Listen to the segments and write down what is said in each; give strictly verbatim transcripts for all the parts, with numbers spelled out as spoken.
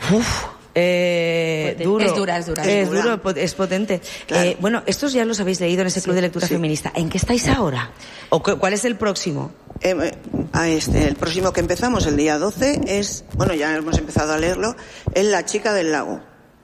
Uf. Eh, duro. Es dura, es dura. Es, Es duro, dura. es potente. Claro. Eh, bueno, estos ya los habéis leído en ese Sí, club de lectura sí. feminista. ¿En qué estáis ahora? ¿O cu- cuál es el próximo? Eh, a este, el próximo que empezamos, el día doce, es, bueno, ya hemos empezado a leerlo, es La chica del lago.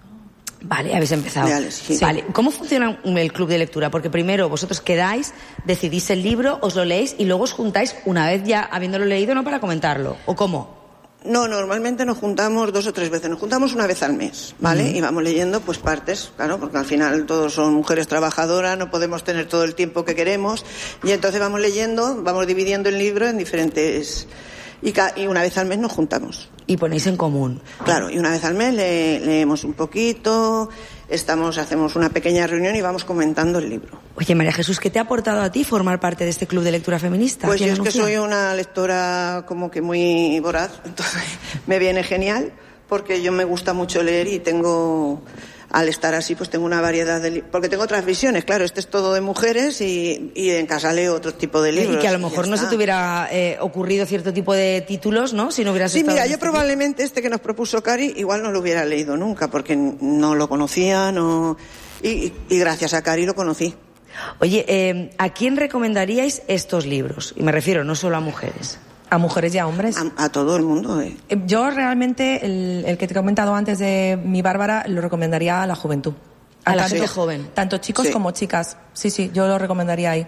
Vale, habéis empezado. De Alex, sí. Vale, ¿cómo funciona el club de lectura? Porque primero vosotros quedáis, decidís el libro, os lo leéis y luego os juntáis una vez ya habiéndolo leído, ¿no? Para comentarlo. ¿O cómo? No, normalmente nos juntamos dos o tres veces, nos juntamos una vez al mes, ¿vale? Uh-huh. Y vamos leyendo pues partes, claro, porque al final todos son mujeres trabajadoras, no podemos tener todo el tiempo que queremos, y entonces vamos leyendo, vamos dividiendo el libro en diferentes... Y, ca- y una vez al mes nos juntamos. Y ponéis en común. Claro, y una vez al mes le- leemos un poquito, estamos, hacemos una pequeña reunión y vamos comentando el libro. Oye, María Jesús, ¿qué te ha aportado a ti formar parte de este club de lectura feminista? Pues aquí yo en es que Anuncia? soy una lectora como que muy voraz, entonces me viene genial porque yo me gusta mucho leer y tengo, al estar así, pues tengo una variedad de libros, porque tengo otras visiones, claro, este es todo de mujeres y, y en casa leo otro tipo de libros. Y que a lo y mejor ya no se está. te hubiera eh, ocurrido cierto tipo de títulos, ¿no? Si no hubieras Sí, estado mira, en yo este probablemente este que nos propuso Cari igual no lo hubiera leído nunca porque no lo conocía, no... Y, y gracias a Cari lo conocí. club. Oye, eh, ¿a quién recomendaríais estos libros? Y me refiero no solo a mujeres. A mujeres y a hombres. A, a todo el mundo, ¿eh? Eh, Yo realmente, el, el que te he comentado antes de mi Bárbara, lo recomendaría a la juventud. A la tanto- gente joven. Tanto chicos Sí. como chicas. Sí, sí, yo lo recomendaría ahí.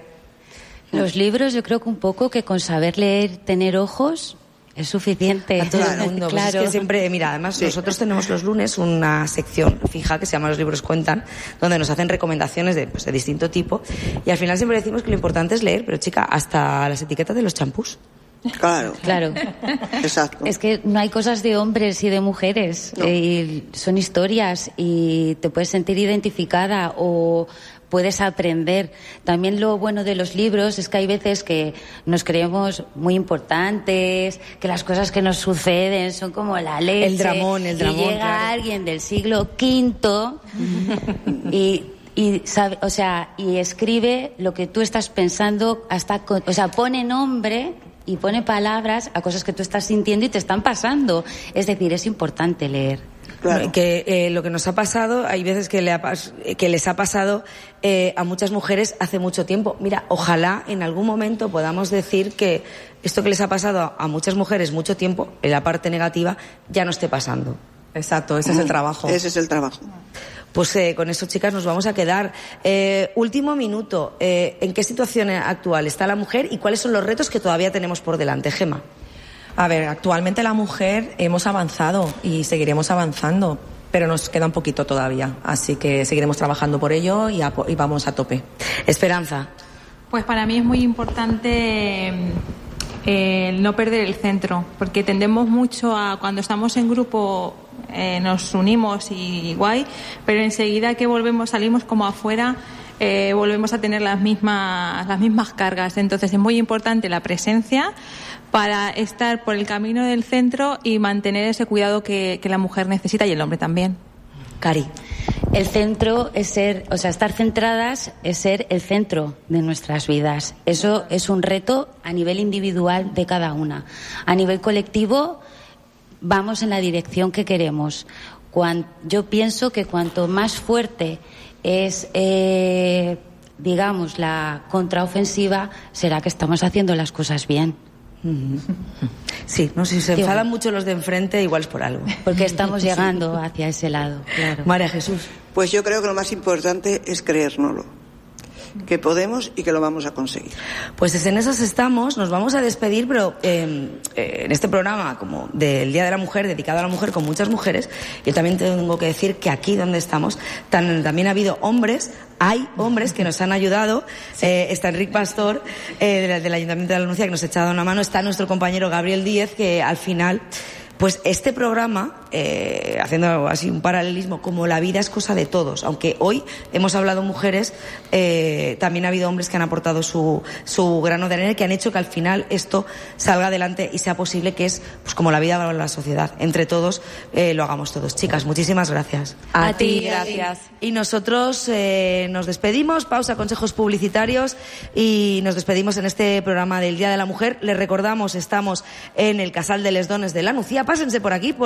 Los libros, yo creo que un poco que con saber leer, tener ojos, es suficiente. A todo Claro. el mundo. Pues Claro. es que siempre, mira, además Sí. nosotros tenemos los lunes una sección fija que se llama Los libros cuentan, donde nos hacen recomendaciones de, pues, de distinto tipo. Y al final siempre decimos que lo importante es leer, pero chica, hasta las etiquetas de los champús. Claro, Claro. exacto. Es que no hay cosas de hombres y de mujeres. No. eh, y son historias y te puedes sentir identificada o puedes aprender. También lo bueno de los libros es que hay veces que nos creemos muy importantes, que las cosas que nos suceden son como la leche. El dramón, el dramón, Y llega claro. alguien del siglo quinto y... Y sabe, o sea, y escribe lo que tú estás pensando hasta, con- o sea, pone nombre y pone palabras a cosas que tú estás sintiendo y te están pasando. Es decir, es importante leer. Claro. Que eh, lo que nos ha pasado, hay veces que, le ha pas- que les ha pasado eh, a muchas mujeres hace mucho tiempo. Mira, ojalá en algún momento podamos decir que esto que les ha pasado a, a muchas mujeres mucho tiempo, en la parte negativa, ya no esté pasando. Exacto, ese es el trabajo. Ese es el trabajo. Pues eh, con eso, chicas, nos vamos a quedar. Eh, último minuto. Eh, ¿En qué situación actual está la mujer y cuáles son los retos que todavía tenemos por delante? Gema. A ver, actualmente la mujer hemos avanzado y seguiremos avanzando, pero nos queda un poquito todavía. Así que seguiremos trabajando por ello y, a- y vamos a tope. Esperanza. Pues para mí es muy importante eh, el no perder el centro, porque tendemos mucho a, cuando estamos en grupo, eh, nos unimos y guay, pero enseguida que volvemos, salimos como afuera, eh, volvemos a tener las mismas, las mismas cargas. Entonces es muy importante la presencia para estar por el camino del centro y mantener ese cuidado que, que la mujer necesita y el hombre también. Cari. El centro es ser, o sea, estar centradas es ser el centro de nuestras vidas. Eso es un reto a nivel individual de cada una. A nivel colectivo, vamos en la dirección que queremos. Cuan- yo pienso que cuanto más fuerte es, eh, digamos, la contraofensiva, será que estamos haciendo las cosas bien. Sí, no sé si se Digo- enfadan mucho los de enfrente, igual es por algo. Porque estamos llegando hacia ese lado, claro. María Jesús. Pues yo creo que lo más importante es creérnoslo, que podemos y que lo vamos a conseguir. Pues en esas estamos, nos vamos a despedir, pero eh, eh, en este programa como del Día de la Mujer, dedicado a la mujer, con muchas mujeres, yo también tengo que decir que aquí donde estamos tan, también ha habido hombres, hay hombres que nos han ayudado. Eh, está Enrique Pastor, eh, del, del Ayuntamiento de la Anuncia, que nos ha echado una mano. Está nuestro compañero Gabriel Díez, que al final... Pues este programa, eh, haciendo así un paralelismo, como la vida es cosa de todos, aunque hoy hemos hablado mujeres, eh, también ha habido hombres que han aportado su, su grano de arena y que han hecho que al final esto salga adelante y sea posible, que es pues como la vida para la sociedad. Entre todos eh, lo hagamos todos. Chicas, muchísimas gracias. A ti, gracias. Y nosotros eh, nos despedimos, pausa, consejos publicitarios, y nos despedimos en este programa del Día de la Mujer. Les recordamos, estamos en el Casal de les Dones de la Nucía. Pásense por aquí. Por